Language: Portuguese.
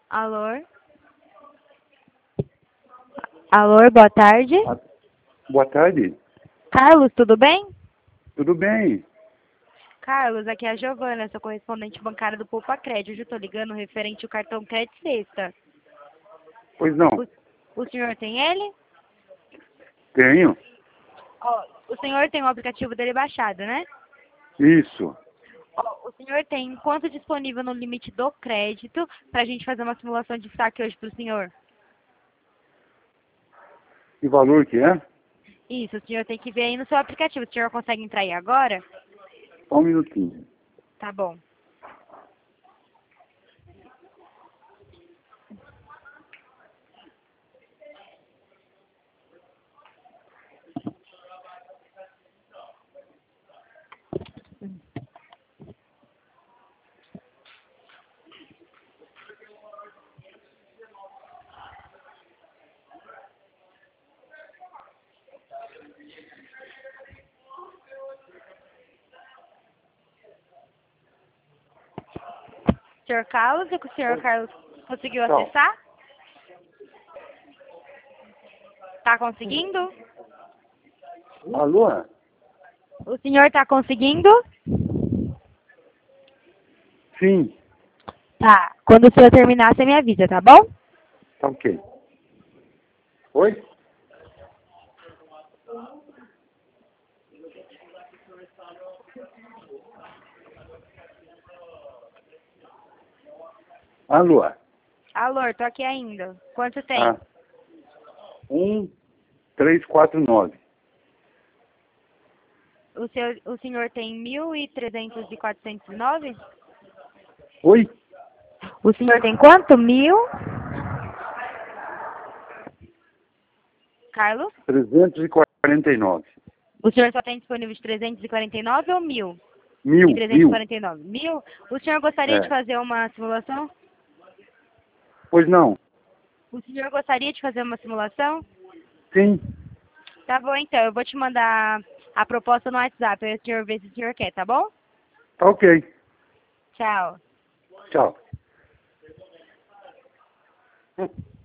Alô? Alô, boa tarde. Boa tarde. Carlos, tudo bem? Tudo bem? Carlos, aqui é a Giovana, sou correspondente bancária do Poupa Crédito. Hoje eu tô ligando referente ao cartão Crédito Sexta. Pois não. O senhor tem ele? Tenho. Ó, o senhor tem o aplicativo dele baixado, né? Isso. Ó, o senhor tem quanto disponível no limite do crédito pra gente fazer uma simulação de saque hoje pro senhor? Que valor que é? Isso, o senhor tem que ver aí no seu aplicativo. O senhor consegue entrar aí agora? Só um minutinho. Tá bom. Senhor Carlos, e o senhor Carlos conseguiu Tchau. acessar? Tá conseguindo? Alô? O senhor tá conseguindo? Sim. Tá. Quando o senhor terminar, você me avisa, tá bom? Tá ok. Oi? Alô? Alô, tô aqui ainda. Quanto tem? 1349. O senhor tem 1.300 e 409? Oi? O senhor tem quanto? 1.000? Carlos? 349. O senhor só tem disponível de 349 ou 1.000? Mil. E 349. 1.000? O senhor gostaria de É. fazer uma simulação? Pois não. O senhor gostaria de fazer uma simulação? Sim. Tá bom, então. Eu vou te mandar a proposta no WhatsApp. Aí o senhor vê se o senhor quer, tá bom? Tá ok. Tchau. Tchau.